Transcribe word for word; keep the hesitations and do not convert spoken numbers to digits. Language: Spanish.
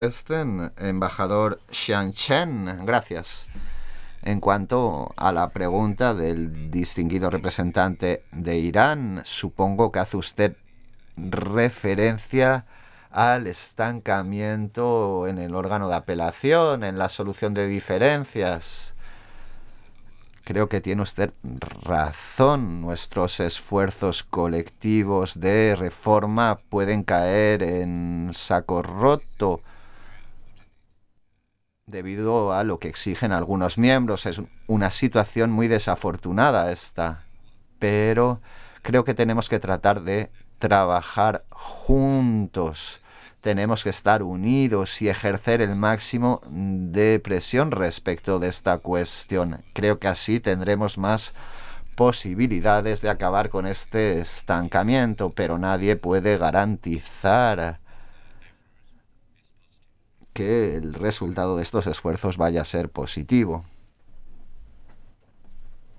Este embajador Xiang Chen, gracias. En cuanto a la pregunta del distinguido representante de Irán, supongo que hace usted referencia al estancamiento en el órgano de apelación, en la solución de diferencias. Creo que tiene usted razón. Nuestros esfuerzos colectivos de reforma pueden caer en saco roto debido a lo que exigen algunos miembros. Es una situación muy desafortunada esta, pero creo que tenemos que tratar de trabajar juntos. Tenemos que estar unidos y ejercer el máximo de presión respecto de esta cuestión. Creo que así tendremos más posibilidades de acabar con este estancamiento, pero nadie puede garantizar que el resultado de estos esfuerzos vaya a ser positivo.